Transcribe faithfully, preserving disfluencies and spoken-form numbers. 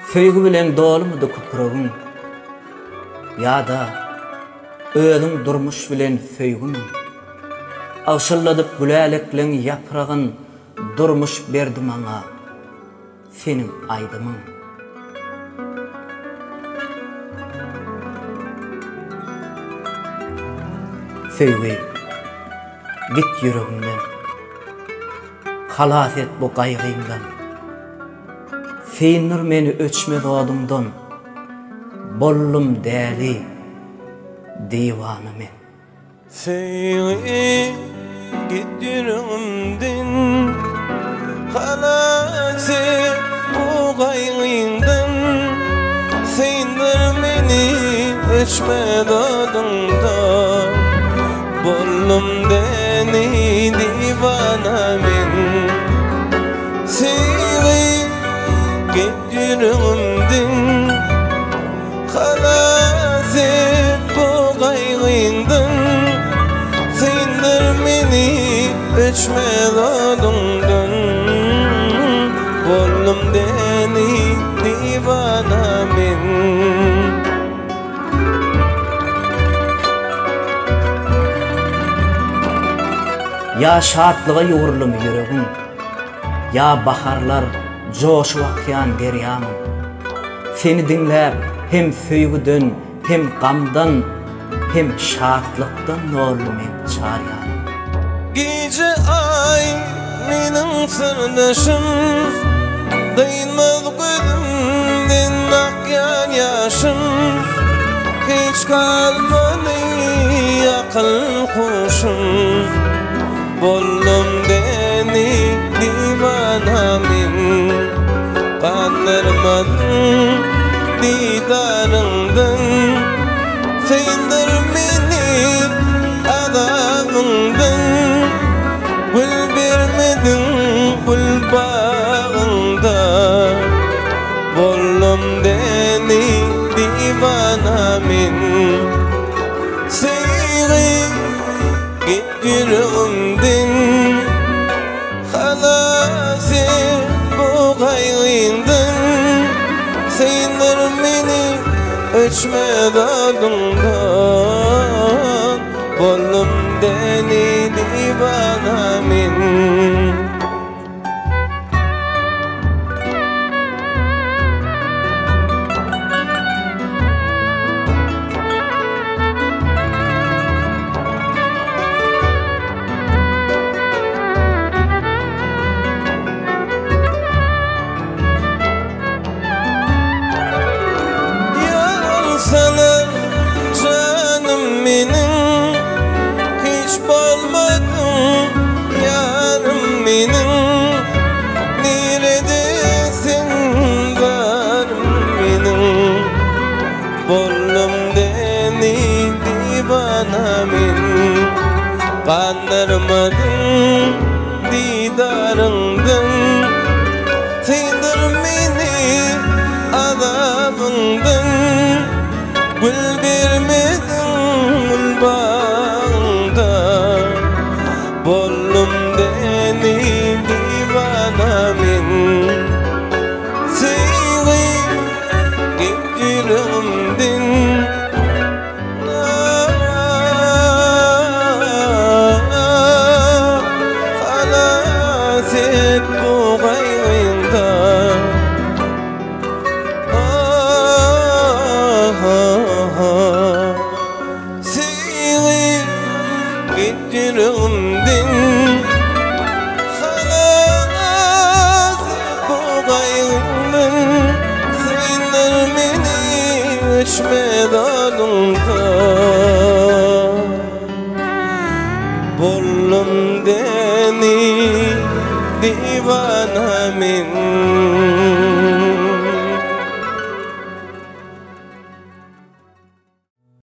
Söýgü bilen dolmudy kupragın, ýa-da özüň durmuş bilen söýgüniň. Agşylladyp gülälekleň ýapragyn durmuş berdi maňa seniň aýdymyň. Söýgü, git ýüregimden, halas et bu gaýgymdan. Feýnir meni öçme dodumdan, bollum däli diwana men. Söýgü, git ýüregimden, halas et bu gaýgymdan. Feýnir meni öçme dodumdan, bollum däli diwana men. Söýgü, git ýüregimden, halas et bu gaýgymdan. Seýndir meni öçme dodumdan, bollum däli diwana men. Ya şatlyga ýuwrulum ýüregim, ya baharlar joşup akýan deryamyň. Seni dinläp hem söýgüden, hem gamdan, hem şatlykdan nolly men çarýan. Gece ay meniň sırdaşym, daýmaz gözümden akýan ýaşym. Hiç kalmady akyl huşum, bollum däli diwana men. Gandyrmadym didarыңdan, seýndir meni adamыңdan. Gül bermedin gül bagыңda, bollum däli diwana men. Söýgü, git ýüregimden, halas et bu gaýgymdan. Seýndir meni öçme dodumdan, bollum däli diwana men. Salar canım menin, hiç bolmadın yarım menin. Neredesin varım menin, bollum däli diwana men. Gandyrmadym didarыңdan, seýndir meni adamыңdan. Gül bermedin gül bagыңda, bollum däli diwana men. Söýgü, git ýüregimden, halas et bu gaýgymdan. Söýgü, git ýüregimden, halas bu gaýgymdan. Seýndir meni öçme dodumdan, bollum däli diwana men.